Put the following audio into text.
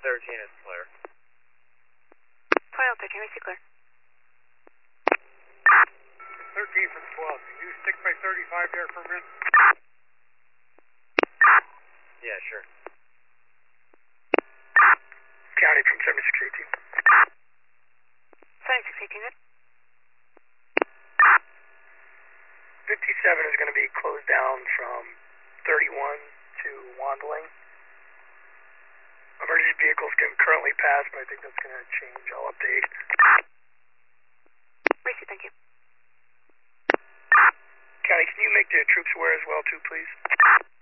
13 is clear. Twilight 13, we see clear. 13 from 12. Can you stick by 35 there for a minute? Yeah, sure. County from 7618. 7618, good. 57 is going to be closed down from 31 to Wandling. Emergency vehicles can currently pass, but I think that's going to change. I'll update. Receive, thank you. County, can you make the troops aware as well, too, please?